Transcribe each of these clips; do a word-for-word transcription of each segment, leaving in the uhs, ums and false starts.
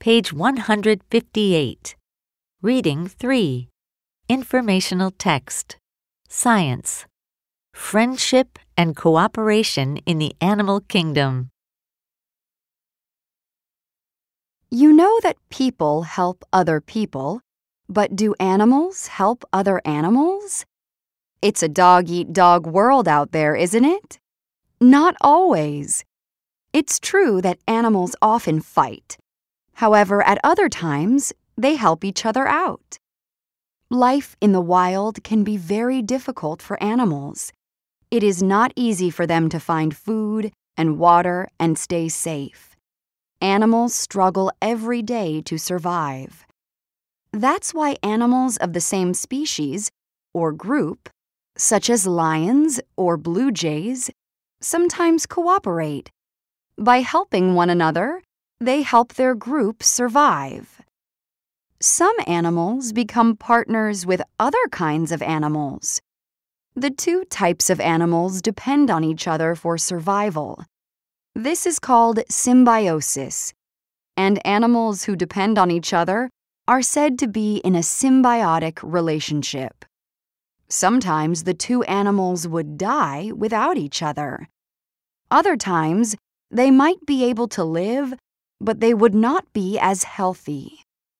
Page one hundred fifty-eight. Reading three. Informational text. Science. Friendship and cooperation in the animal kingdom. You know that people help other people, but do animals help other animals? It's a dog-eat-dog world out there, isn't it? Not always. It's true that animals often fight. However, at other times, they help each other out. Life in the wild can be very difficult for animals. It is not easy for them to find food and water and stay safe. Animals struggle every day to survive. That's why animals of the same species or group, such as lions or blue jays, sometimes cooperate. By helping one another, they help their group survive. Some animals become partners with other kinds of animals. The two types of animals depend on each other for survival. This is called symbiosis, and animals who depend on each other are said to be in a symbiotic relationship. Sometimes the two animals would die without each other. Other times, they might be able to live, but they would not be as healthy.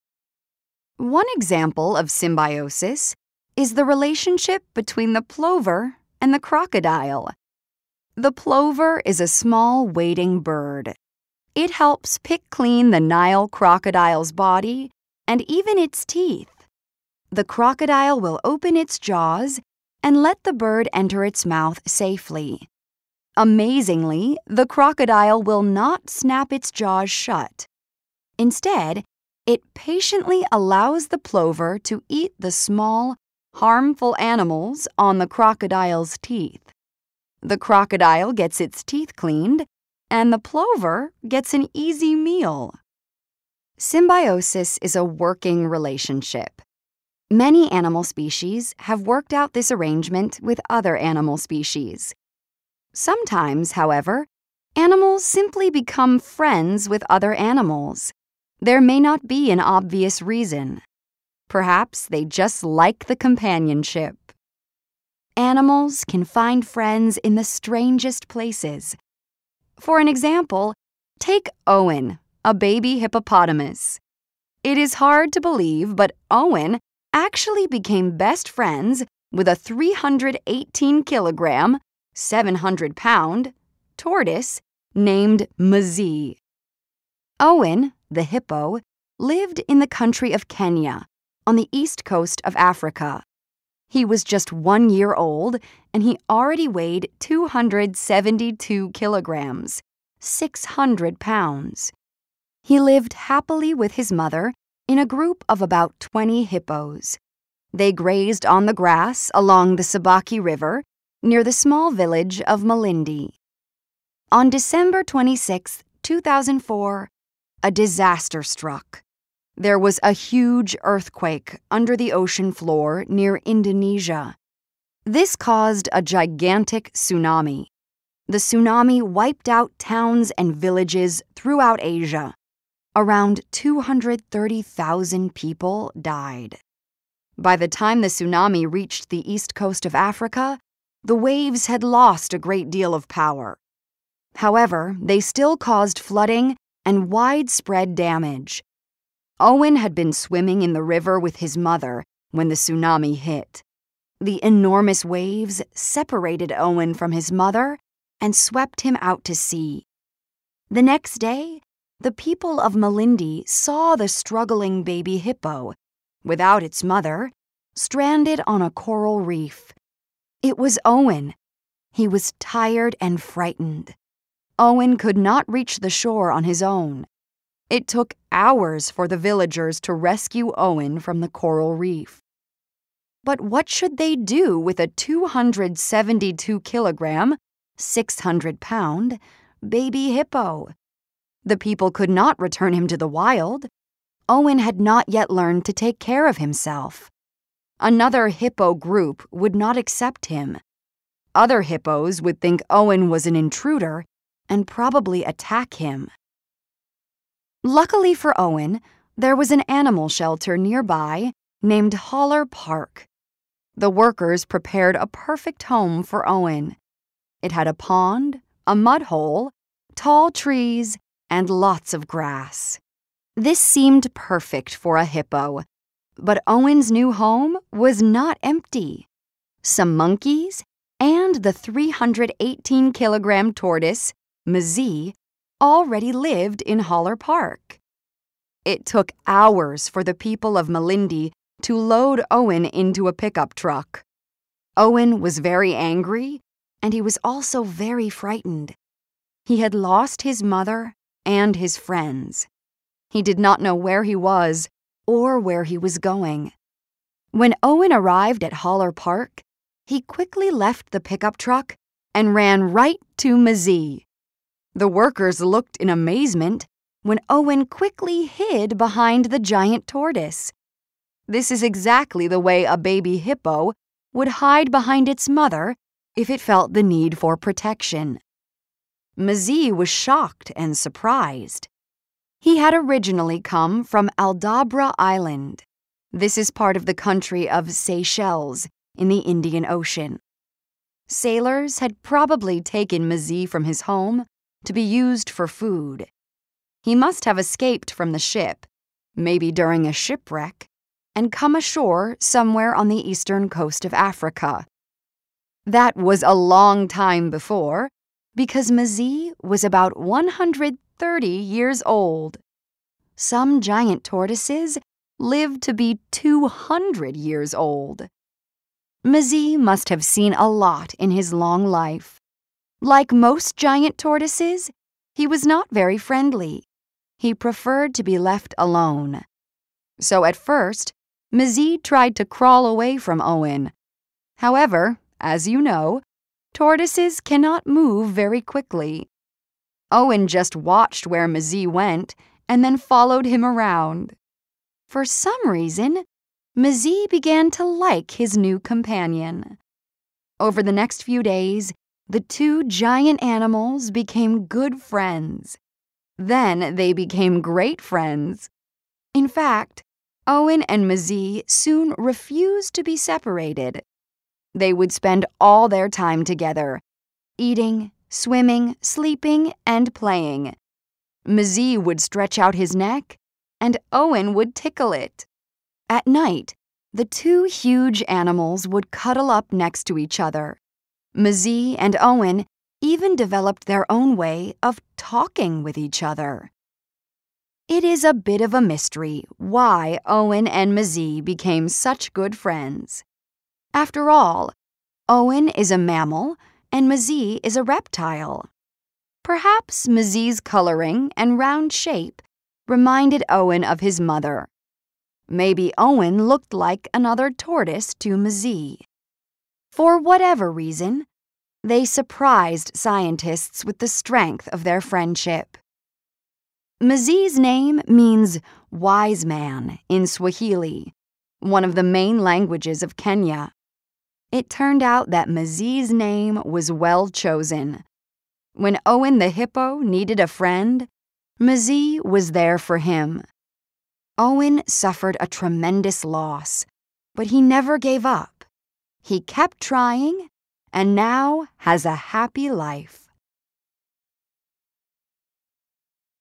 One example of symbiosis is the relationship between the plover and the crocodile. The plover is a small wading bird. It helps pick clean the Nile crocodile's body and even its teeth. The crocodile will open its jaws and let the bird enter its mouth safely. Amazingly, the crocodile will not snap its jaws shut. Instead, it patiently allows the plover to eat the small, harmful animals on the crocodile's teeth. The crocodile gets its teeth cleaned, and the plover gets an easy meal. Symbiosis is a working relationship. Many animal species have worked out this arrangement with other animal species. Sometimes, however, animals simply become friends with other animals. There may not be an obvious reason. Perhaps they just like the companionship. Animals can find friends in the strangest places. For an example, take Owen, a baby hippopotamus. It is hard to believe, but Owen actually became best friends with a three hundred eighteen kilogram, seven hundred pound tortoise named Mzee. Owen, the hippo, lived in the country of Kenya, on the east coast of Africa. He was just one year old, and he already weighed two hundred seventy-two kilograms, six hundred pounds. He lived happily with his mother in a group of about twenty hippos. They grazed on the grass along the Sabaki River near the small village of Malindi. On December twenty-sixth, two thousand four, a disaster struck. There was a huge earthquake under the ocean floor near Indonesia. This caused a gigantic tsunami. The tsunami wiped out towns and villages throughout Asia. Around two hundred thirty thousand people died. By the time the tsunami reached the east coast of Africa, the waves had lost a great deal of power. However, they still caused flooding and widespread damage. Owen had been swimming in the river with his mother when the tsunami hit. The enormous waves separated Owen from his mother and swept him out to sea. The next day, the people of Malindi saw the struggling baby hippo, without its mother, stranded on a coral reef. It was Owen. He was tired and frightened. Owen could not reach the shore on his own. It took hours for the villagers to rescue Owen from the coral reef. But what should they do with a two hundred seventy-two kilogram, six hundred pound baby hippo? The people could not return him to the wild. Owen had not yet learned to take care of himself. Another hippo group would not accept him. Other hippos would think Owen was an intruder and probably attack him. Luckily for Owen, there was an animal shelter nearby named Holler Park. The workers prepared a perfect home for Owen. It had a pond, a mud hole, tall trees, and lots of grass. This seemed perfect for a hippo, but Owen's new home was not empty. Some monkeys and the three hundred eighteen kilogram tortoise, Mzee, already lived in Holler Park. It took hours for the people of Malindi to load Owen into a pickup truck. Owen was very angry, and he was also very frightened. He had lost his mother and his friends. He did not know where he was or where he was going. When Owen arrived at Holler Park, he quickly left the pickup truck and ran right to Mzee. The workers looked in amazement when Owen quickly hid behind the giant tortoise. This is exactly the way a baby hippo would hide behind its mother if it felt the need for protection. Mzee was shocked and surprised. He had originally come from Aldabra Island. This is part of the country of Seychelles in the Indian Ocean. Sailors had probably taken Mzee from his home to be used for food. He must have escaped from the ship, maybe during a shipwreck, and come ashore somewhere on the eastern coast of Africa. That was a long time before, because Mzee was about one hundred thirty years old. Some giant tortoises lived to be two hundred years old. Mzee must have seen a lot in his long life. Like most giant tortoises, he was not very friendly. He preferred to be left alone. So at first, Mzee tried to crawl away from Owen. However, as you know, tortoises cannot move very quickly. Owen just watched where Mzee went and then followed him around. For some reason, Mzee began to like his new companion. Over the next few days, the two giant animals became good friends. Then they became great friends. In fact, Owen and Mzee soon refused to be separated. They would spend all their time together, eating, swimming, sleeping, and playing. Mzee would stretch out his neck, and Owen would tickle it. At night, the two huge animals would cuddle up next to each other. Mzee and Owen even developed their own way of talking with each other. It is a bit of a mystery why Owen and Mzee became such good friends. After all, Owen is a mammal and Mzee is a reptile. Perhaps Mzee's coloring and round shape reminded Owen of his mother. Maybe Owen looked like another tortoise to Mzee. For whatever reason, they surprised scientists with the strength of their friendship. Mzee's name means wise man in Swahili, one of the main languages of Kenya. It turned out that Mzee's name was well chosen. When Owen the hippo needed a friend, Mzee was there for him. Owen suffered a tremendous loss, but he never gave up. He kept trying and now has a happy life.